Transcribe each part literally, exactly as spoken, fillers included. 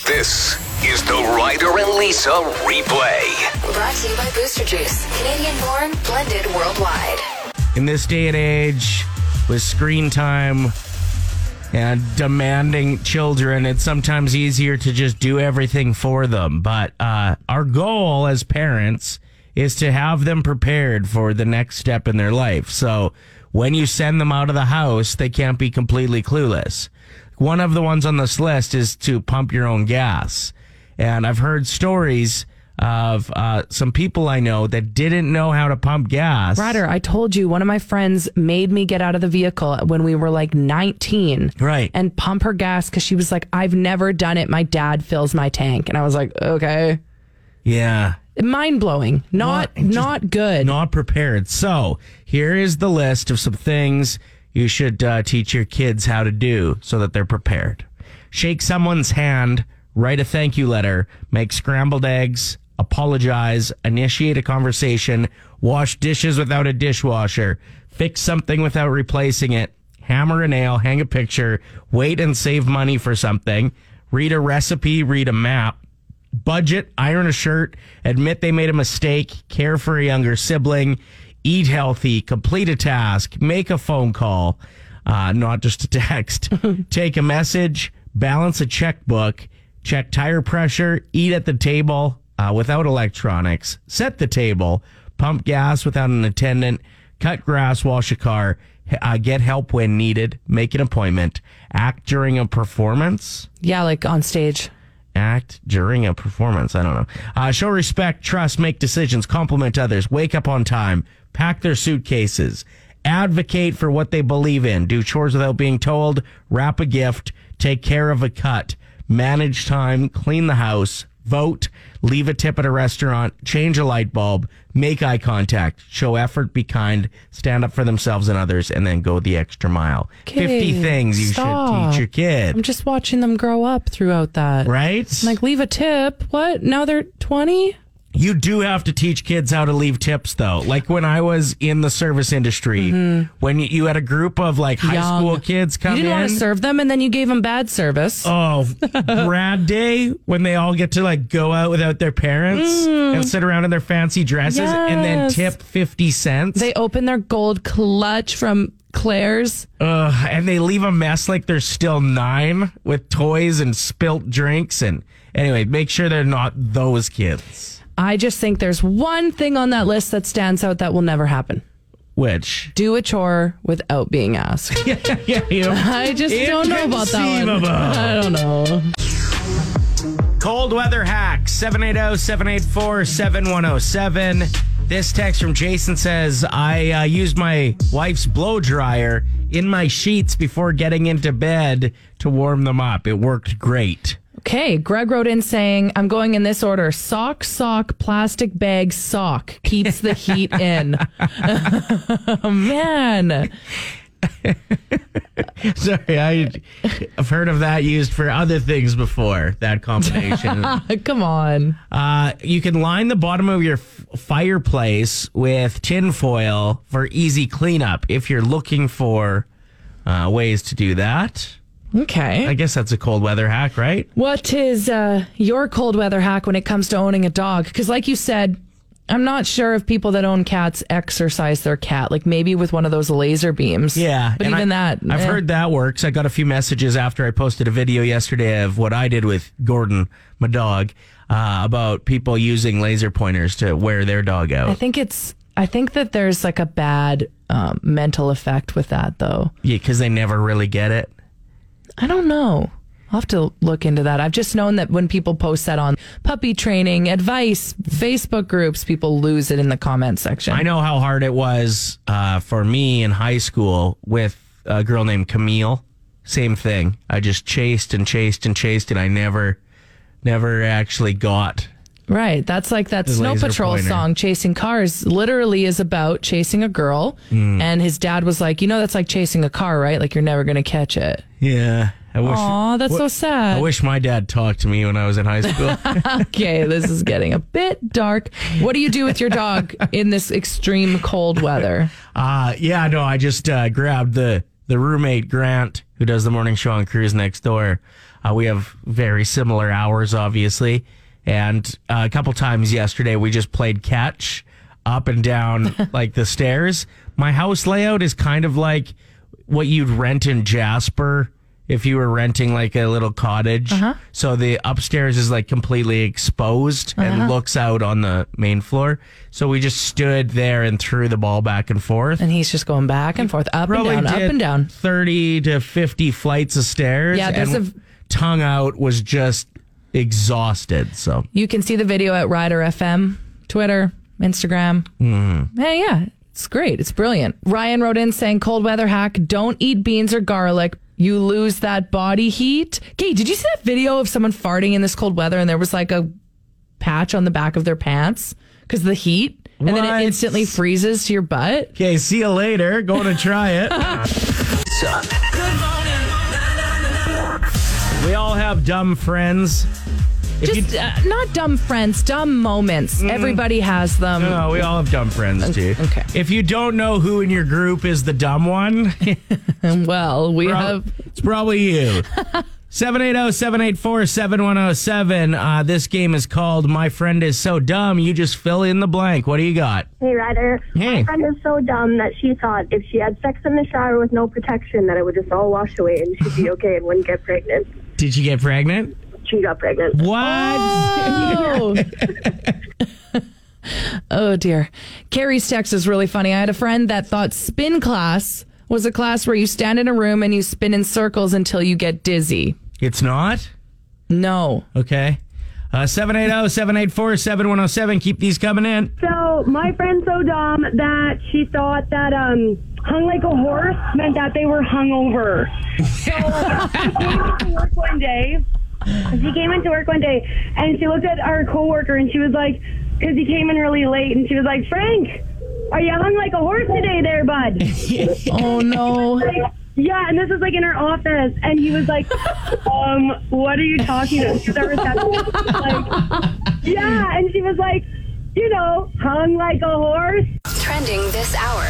This is the Ryder and Lisa replay. Brought to you by Booster Juice. Canadian born, blended worldwide. In this day and age, with screen time and demanding children, it's sometimes easier to just do everything for them. But uh, our goal as parents is to have them prepared for the next step in their life. So when you send them out of the house, they can't be completely clueless. One of the ones on this list is to pump your own gas. And I've heard stories of uh, some people I know that didn't know how to pump gas. Ryder, I told you, one of my friends made me get out of the vehicle when we were like nineteen. Right. And pump her gas because she was like, I've never done it. My dad fills my tank. And I was like, okay. Yeah. Mind blowing. Not, Not- just not good. Not prepared. So here is the list of some things you should uh, teach your kids how to do so that they're prepared. Shake someone's hand, write a thank you letter, make scrambled eggs, apologize, initiate a conversation, wash dishes without a dishwasher, fix something without replacing it, hammer a nail, hang a picture, wait and save money for something, read a recipe, read a map, budget, iron a shirt, admit they made a mistake, care for a younger sibling, eat healthy, complete a task, make a phone call, uh, not just a text, take a message, balance a checkbook, check tire pressure, eat at the table uh, without electronics, set the table, pump gas without an attendant, cut grass, wash a car, uh, get help when needed, make an appointment, act during a performance. Yeah, like on stage. Act during a performance. I don't know. Uh, show respect, trust, make decisions, compliment others, wake up on time, pack their suitcases, advocate for what they believe in, do chores without being told, wrap a gift, take care of a cut, manage time, clean the house, vote, leave a tip at a restaurant, change a light bulb, make eye contact, show effort, be kind, stand up for themselves and others, and then go the extra mile. Okay, fifty things you stop. should teach your kid. I'm just watching them grow up throughout that. Right? I'm like, leave a tip. What? Now they're twenty? You do have to teach kids how to leave tips, though. Like when I was in the service industry, mm-hmm. when you had a group of like high Young. school kids come in. You didn't in, want to serve them, and then you gave them bad service. Oh, grad day when they all get to like go out without their parents Mm. and sit around in their fancy dresses and then Yes. tip fifty cents. They open their gold clutch from Claire's. Ugh, and they leave a mess like they're still nine with toys and spilt drinks. And anyway, make sure they're not those kids. I just think there's one thing on that list that stands out that will never happen. Which? Do a chore without being asked. yeah, yeah, you know, I just don't know about that one. inconceivable. I don't know. Cold weather hack, seven eight zero, seven eight four, seven one zero seven. This text from Jason says, I uh, used my wife's blow dryer in my sheets before getting into bed to warm them up. It worked great. Okay, Greg wrote in saying, I'm going in this order. Sock, sock, plastic bag, sock. Keeps the heat in. Oh, man. Sorry, I, I've heard of that used for other things before, that combination. Come on. Uh, you can line the bottom of your f- fireplace with tin foil for easy cleanup if you're looking for uh, ways to do that. Okay. I guess that's a cold weather hack, right? What is uh, your cold weather hack when it comes to owning a dog? Because like you said, I'm not sure if people that own cats exercise their cat, like maybe with one of those laser beams. Yeah. But and even I, that. I've eh. heard that works. I got a few messages after I posted a video yesterday of what I did with Gordon, my dog, uh, about people using laser pointers to wear their dog out. I think it's, I think that there's like a bad um, mental effect with that though. Yeah, because they never really get it. I don't know. I'll have to look into that. I've just known that when people post that on puppy training, advice, Facebook groups, people lose it in the comment section. I know how hard it was uh, for me in high school with a girl named Camille. Same thing. I just chased and chased and chased, and I never, never actually got. Right. That's like that The Snow laser Patrol pointer. song, Chasing Cars, literally is about chasing a girl. Mm. And his dad was like, you know, that's like chasing a car, right? Like you're never going to catch it. Yeah. I wish, Aw, that's so sad. I wish my dad talked to me when I was in high school. Okay, this is getting a bit dark. What do you do with your dog in this extreme cold weather? Uh, yeah, no, I just uh, grabbed the, the roommate, Grant, who does the morning show on Cruise Next Door. Uh, we have very similar hours, obviously. And uh, a couple times yesterday, we just played catch up and down like the stairs. My house layout is kind of like what you'd rent in Jasper if you were renting like a little cottage. Uh-huh. So the upstairs is like completely exposed uh-huh. and looks out on the main floor. So we just stood there and threw the ball back and forth. And he's just going back and forth, up and down, up and down. thirty to fifty flights of stairs. Yeah, there's and a tongue out was just exhausted. So you can see the video at Rider F M, Twitter, Instagram. Mm. Hey, yeah, it's great. It's brilliant. Ryan wrote in saying, cold weather hack, don't eat beans or garlic. You lose that body heat. Okay, did you see that video of someone farting in this cold weather and there was like a patch on the back of their pants because of the heat? And what? Then it instantly freezes to your butt? Okay, see you later. Going to try it. Good morning. We all have dumb friends. If Just you, uh, not dumb friends, dumb moments. Mm. Everybody has them. No, we all have dumb friends too. Okay. If you don't know who in your group is the dumb one, well, we pro- have. It's probably you. seven eight zero, seven eight four, seven one zero seven. Uh, this game is called My Friend Is So Dumb. You just fill in the blank. What do you got? Hey, Ryder. Hey. My friend is so dumb that she thought if she had sex in the shower with no protection, that it would just all wash away and she'd be okay and wouldn't get pregnant. Did you get pregnant? She got pregnant. What? Oh, oh dear. Carrie's text is really funny. I had a friend that thought spin class was a class where you stand in a room and you spin in circles until you get dizzy. It's not? No. Okay. Uh, seven eight zero, seven eight four, seven one zero seven. Keep these coming in. So my friend's so dumb that she thought that um, hung like a horse meant that they were hungover. So she came into work one day. She came into work one day and she looked at our coworker and she was like, because he came in really late, and she was like, Frank, are you hung like a horse today there, bud? Oh, no. Like, yeah, and this is like in her office, and he was like, um, what are you talking about? She's our receptionist. Like, yeah, and she was like, you know, hung like a horse. Trending this hour.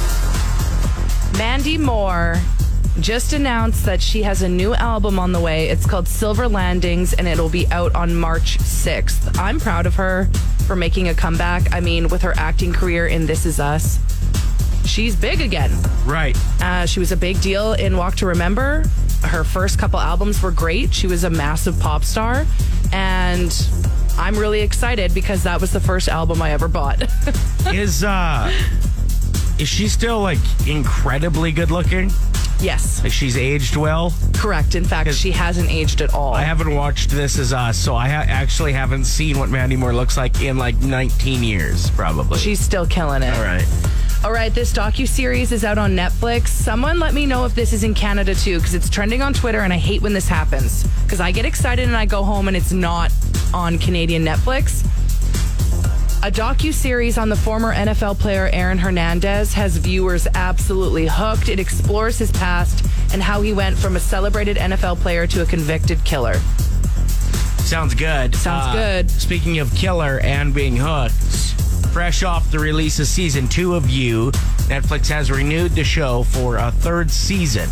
Mandy Moore just announced that she has a new album on the way. It's called Silver Landings, and it'll be out on March sixth. I'm proud of her for making a comeback. I mean, with her acting career in This Is Us, she's big again. Right. Uh, she was a big deal in Walk to Remember. Her first couple albums were great. She was a massive pop star, and I'm really excited because that was the first album I ever bought. Is uh, is she still like incredibly good looking? Yes. Like she's aged well? Correct. In fact, she hasn't aged at all. I haven't watched This Is Us, so I ha- actually haven't seen what Mandy Moore looks like in like nineteen years, probably. She's still killing it. All right. All right, this docuseries is out on Netflix. Someone let me know if this is in Canada too, because it's trending on Twitter, and I hate when this happens. Because I get excited and I go home and it's not on Canadian Netflix. A docuseries on the former N F L player Aaron Hernandez has viewers absolutely hooked. It explores his past and how he went from a celebrated N F L player to a convicted killer. Sounds good. Sounds uh, good. Speaking of killer and being hooked, fresh off the release of season two of You, Netflix has renewed the show for a third season.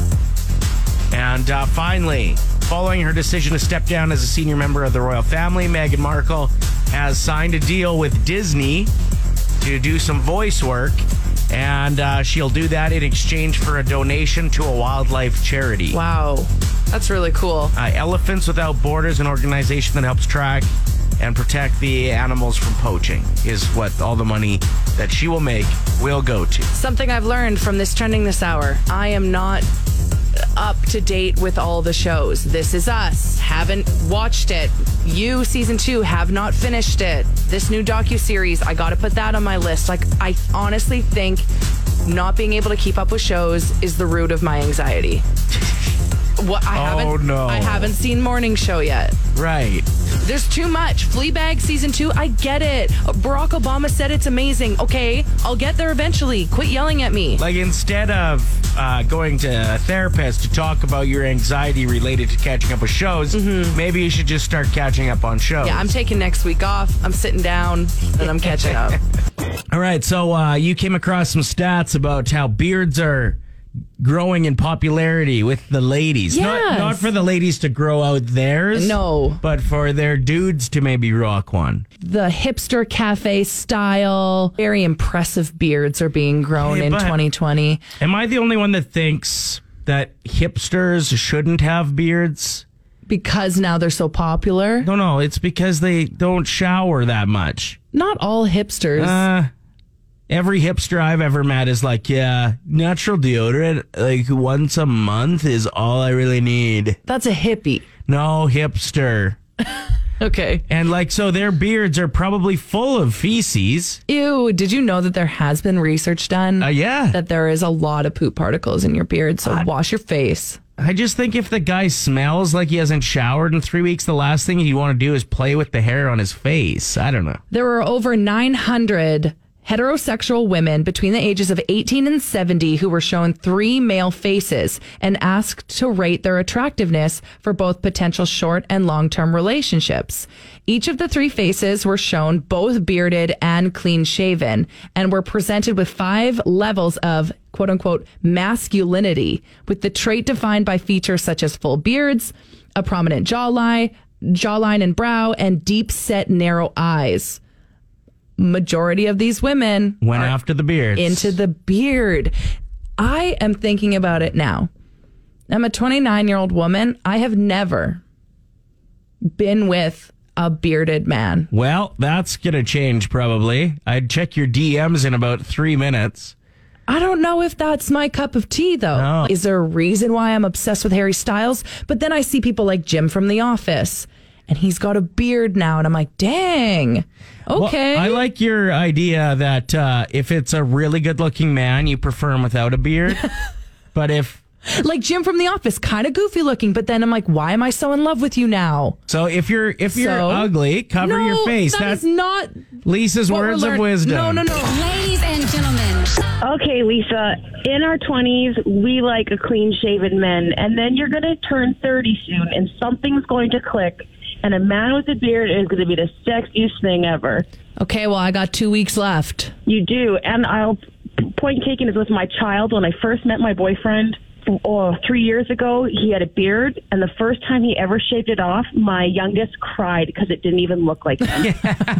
And uh, finally, following her decision to step down as a senior member of the royal family, Meghan Markle has signed a deal with Disney to do some voice work, and uh, she'll do that in exchange for a donation to a wildlife charity. Wow, that's really cool. Uh, Elephants Without Borders, an organization that helps track and protect the animals from poaching, is what all the money that she will make will go to. Something I've learned from this trending this hour: I am not up to date with all the shows. This Is Us, haven't watched it. You, season two, have not finished it. This new docuseries, I gotta put that on my list. Like, I honestly think not being able to keep up with shows is the root of my anxiety. What I Oh, haven't no. I haven't seen Morning Show yet. Right. There's too much. Fleabag season two, I get it. Barack Obama said it's amazing. Okay, I'll get there eventually. Quit yelling at me. Like, instead of uh, going to a therapist to talk about your anxiety related to catching up with shows, mm-hmm. maybe you should just start catching up on shows. Yeah, I'm taking next week off. I'm sitting down and I'm catching up. All right, so uh, you came across some stats about how beards are growing in popularity with the ladies. Not, Yes. not for the ladies to grow out theirs. No. But for their dudes to maybe rock one. The hipster cafe style, very impressive beards are being grown Hey, in but- twenty twenty. Am I the only one that thinks that hipsters shouldn't have beards? Because now they're so popular. No, no, it's because they don't shower that much. Not all hipsters. Uh, every hipster I've ever met is like, yeah, natural deodorant, like once a month is all I really need. That's a hippie. No, hipster. Okay. And like, so their beards are probably full of feces. Ew, did you know that there has been research done? Uh, yeah. That there is a lot of poop particles in your beard, so wash your face. I just think if the guy smells like he hasn't showered in three weeks, the last thing you want to do is play with the hair on his face. I don't know. There were over nine hundred heterosexual women between the ages of eighteen and seventy who were shown three male faces and asked to rate their attractiveness for both potential short and long-term relationships. Each of the three faces were shown both bearded and clean-shaven and were presented with five levels of quote-unquote masculinity, with the trait defined by features such as full beards, a prominent jawline, jawline and brow, and deep-set narrow eyes. Majority of these women Went are after the beards. into the beard. I am thinking about it now. I'm a twenty-nine-year-old woman. I have never been with a bearded man. Well, that's going to change probably. I'd check your D Ms in about three minutes. I don't know if that's my cup of tea, though. No. Is there a reason why I'm obsessed with Harry Styles? But then I see people like Jim from The Office, and he's got a beard now, and I'm like, dang. Okay. Well, I like your idea that uh, if it's a really good-looking man, you prefer him without a beard. But if Like Jim from The Office, kind of goofy looking, but then I'm like, why am I so in love with you now? so, if you're if you're So? ugly, cover no, your face. That That's is not Lisa's what we're words of learning. wisdom. No, no, no. Ladies and gentlemen, Okay, Lisa, in our twenties, we like a clean-shaven man, and then you're going to turn thirty soon, and something's going to click, and a man with a beard is going to be the sexiest thing ever. Okay, well, I got two weeks left. You do, and I'll point taken is with my child. When I first met my boyfriend, oh, three years ago, he had a beard, and the first time he ever shaved it off, my youngest cried because it didn't even look like him.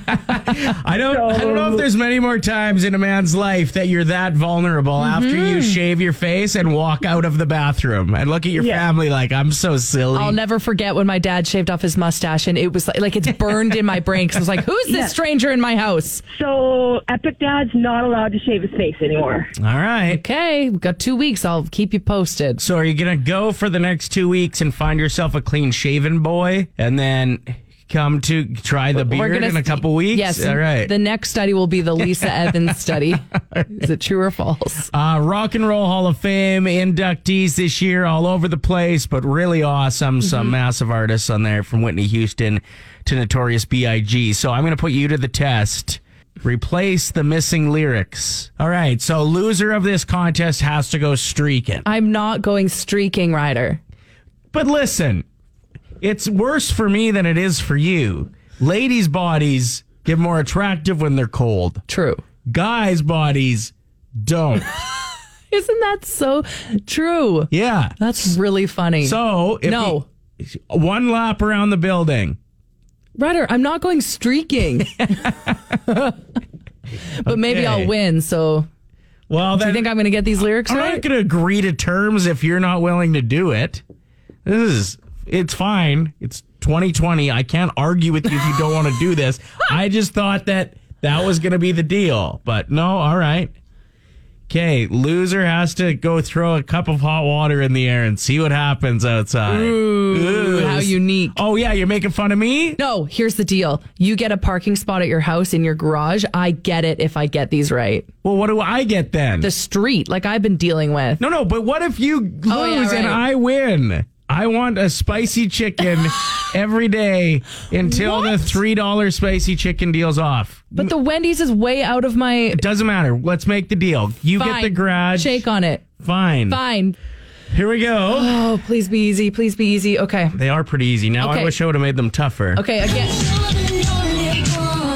I don't. I don't know if there's many more times in a man's life that you're that vulnerable after you shave your face and walk out of the bathroom and look at your Yeah. family like, I'm so silly. I'll never forget when my dad shaved off his mustache, and it was like, like it's burned in my brain because I was like, who's this Yeah. stranger in my house? So Epic Dad's not allowed to shave his face anymore. All right. Okay, we've got two weeks. I'll keep you posted. So are you going to go for the next two weeks and find yourself a clean-shaven boy and then come to try the beard in a st- couple weeks? Yes. All right. The next study will be the Lisa Evans study. Is it true or false? Uh, Rock and Roll Hall of Fame inductees this year all over the place, but really awesome. Some massive artists on there from Whitney Houston to Notorious B I G So I'm going to put you to the test. Replace the missing lyrics. All right. So loser of this contest has to go streaking. I'm not going streaking, Ryder. But listen, it's worse for me than it is for you. Ladies' bodies get more attractive when they're cold. True. Guys' bodies don't. Isn't that so true? Yeah. That's really funny. So, if No. you- one lap around the building. Ryder, I'm not going streaking. But maybe Okay. I'll win. So Well, do then you think I'm going to get these lyrics I'm right? not going to agree to terms if you're not willing to do it. This is, it's fine. It's twenty twenty. I can't argue with you if you don't want to do this. I just thought that that was going to be the deal. But no, all right. Okay, loser has to go throw a cup of hot water in the air and see what happens outside. Ooh, how unique. Oh, yeah, you're making fun of me? No, here's the deal. You get a parking spot at your house in your garage. I get it if I get these right. Well, what do I get then? The street, like I've been dealing with. No, no, but what if you lose Oh, yeah, and right. I win? I want a spicy chicken every day until the What? three dollars spicy chicken deal's off. But the Wendy's is way out of my... It doesn't matter. Let's make the deal. You get Fine. the garage. Shake on it. Fine. Fine. Here we go. Oh, please be easy. Please be easy. Okay. They are pretty easy. Now Okay. I wish I would have made them tougher. Okay, again.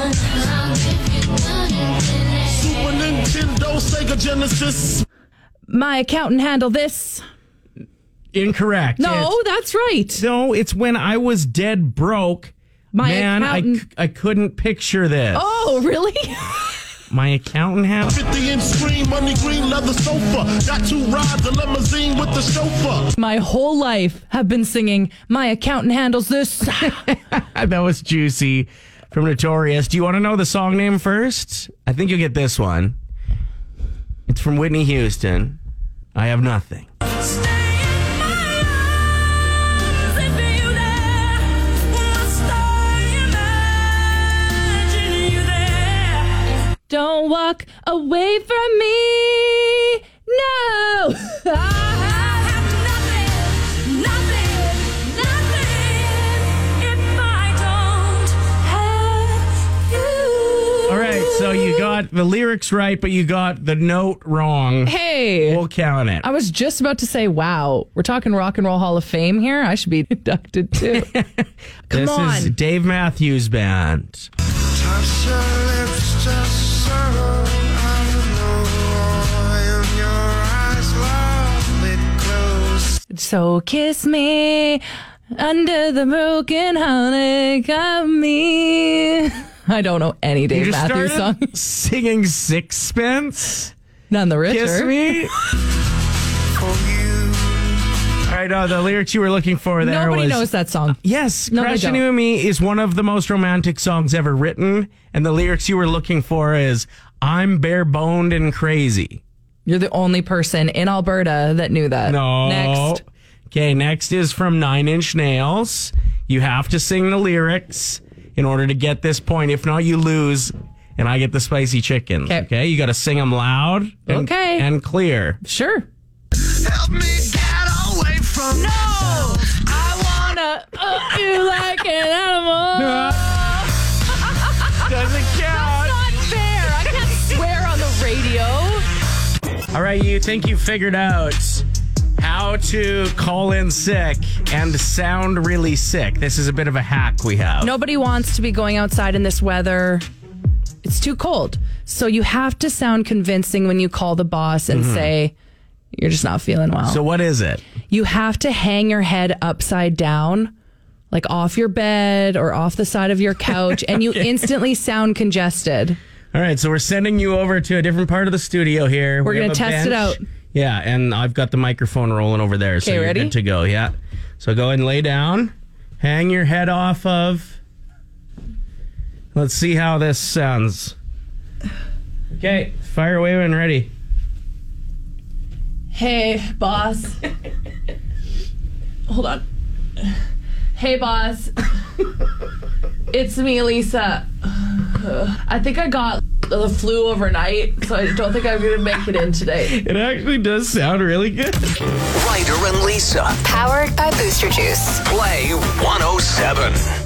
Super Nintendo, Sega Genesis. My accountant handled this. Incorrect. No, It's- that's right. no, it's when I was dead broke. My Man, I, accountant. c- I couldn't picture this. Oh, really? My accountant had. fifty inch screen, money green leather sofa. Got two rides, a limousine with the chauffeur. My whole life have been singing, my accountant handles this. That was juicy from Notorious. Do you want to know the song name first? I think you'll get this one. It's from Whitney Houston. I Have Nothing. Don't walk away from me. No. I have nothing, nothing, nothing if I don't have you. All right, so you got the lyrics right, but you got the note wrong. Hey. We'll count it. I was just about to say, wow, we're talking Rock and Roll Hall of Fame here. I should be inducted too. Come this on. is Dave Matthews Band. Touch your lips just so I know in your eyes, love it close. So kiss me under the broken heart of me. I don't know any You Dave just Matthews song. started singing Sixpence. None the richer. Kiss me. For you. All right, no, the lyrics you were looking for there Nobody was... knows that song. Yes, No, they Crash don't. Into Me is one of the most romantic songs ever written, and the lyrics you were looking for is I'm bare-boned and crazy. You're the only person in Alberta that knew that. No. Next. Okay, next is from Nine Inch Nails. You have to sing the lyrics in order to get this point. If not, you lose, and I get the spicy chickens. Okay. Okay, you got to sing them loud and, Okay. and clear. Sure. Help me get away from No! I wanna uh, you like an animal. Doesn't count. Not fair. I can't swear on the radio. All right, you think you figured out how to call in sick and sound really sick. This is a bit of a hack we have. Nobody wants to be going outside in this weather. It's too cold. So you have to sound convincing when you call the boss and say, you're just not feeling well. So what is it? You have to hang your head upside down, like off your bed or off the side of your couch, and you instantly sound congested. All right, so we're sending you over to a different part of the studio here. We're We gonna have a test it bench. out. Yeah, and I've got the microphone rolling over there, so Okay, you're ready? good to go. Yeah. So go ahead and lay down. Hang your head off of. Let's see how this sounds. Okay, fire away when ready. Hey, boss. Hold on. Hey, boss. It's me, Lisa. I think I got the flu overnight, so I don't think I'm going to make it in today. It actually does sound really good. Ryder and Lisa. Powered by Booster Juice. Play one oh seven.